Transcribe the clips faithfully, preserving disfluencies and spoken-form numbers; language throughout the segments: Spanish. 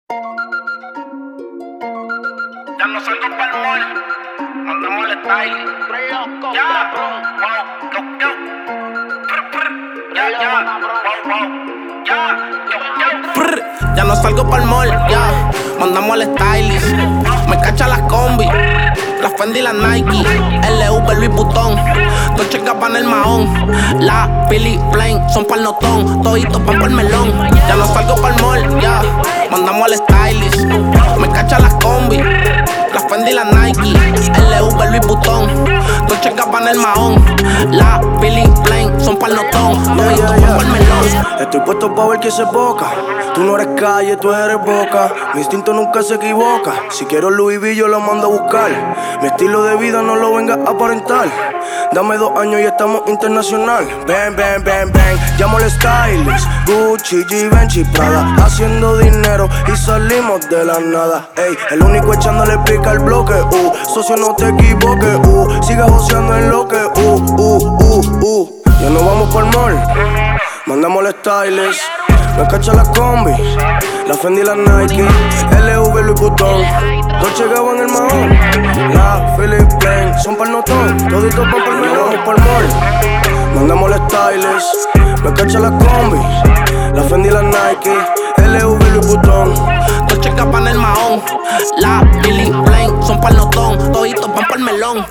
Ya no salgo pa'l mall, mandamos el style. Ya, wow, go, go. Prr, prr. Ya, ya, wow, wow. Ya, yo, yo. Prr. Ya no salgo pa'l mall, ya. Mandamos al stylist. Me cacha las combi, las Fendi y las Nike. L V, Louis Vuitton, Dolce Gabbana el Mahón. La Philly Plain son pa'l notón, toditos pan pa'l melón. Ya no salgo pa'l mall, ya. Mandamos al stylist. Me cacha las combi, las Fendi y las Nike. L V, Louis Vuitton, Dolce Gabbana el Mahón. La Philly Plain son pa'l notón, toditos pan pa'l melón. Estoy puesto pa' ver que se boca. Tú no eres calle, tú eres boca. Mi instinto nunca se equivoca. Si quiero Louis V, yo lo mando a buscar. Mi estilo de vida no lo venga a aparentar. Dame dos años y estamos internacional. Ven, ven, ven, ven. Llamo al stylist. Gucci, Givenchy, Prada. Haciendo dinero y salimos de la nada. Ey, el único echándole pica al bloque. Uh, socio, no te equivoques. Uh, siga joseando en lo que. Uh, uh, uh, uh. Ya no vamos por mall. Mandamos al stylist. Me cacha la combi, la Fendi y la Nike, L V, Louis Vuitton, Dolce Gabbana el Mahón, la Philly Plain son pa'l notón, toditos van pa'l melón, vamos pa'l mall. Mandamos al stylist, me cacha la combi, la Fendi y la Nike, L V, Louis Vuitton, Dolce Gabbana el Mahón, la Philly Plain son pa'l notón, toditos van pa'l melón.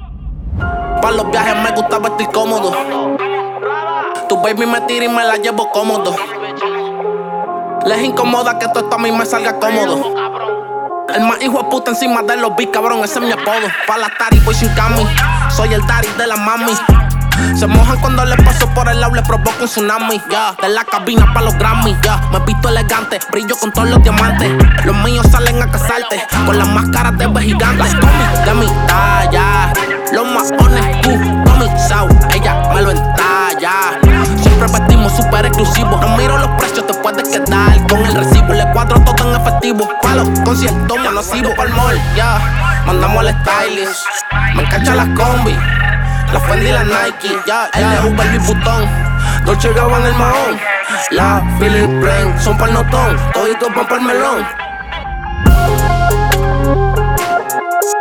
Pa' los viajes me gusta vestir cómodo. Tu baby me tira y me la llevo cómodo. Les incomoda que todo esto a mí me salga cómodo. El más hijo de puta encima de los beats, cabrón, ese es mi apodo. Pa' la tari voy sin cami, soy el daddy de la mami. Se mojan cuando les paso por el lado, les provoco un tsunami, ya. Yeah. De la cabina pa' los Grammy, ya. Yeah. Me visto elegante, brillo con todos los diamantes. Los míos salen a casarte, con las máscaras de bebé gigantes. De mi talla, los maones, tú, Tommy Sau, ella me lo entalla. Siempre vestimos súper exclusivos. No miro los precios, te puedes quedar con el recibo. Le cuadro todo en efectivo. Pa' los conciertos me no sirvo pa'l mall, ya. Yeah. Mandamos al stylist. Me encacha las combi, la Fendi y la Nike, ya. Yeah. L V, Louis Vuitton, Dolce Gabbana el Mahón. La Philly Plain son pa'l notón, toditos van pa'l melón.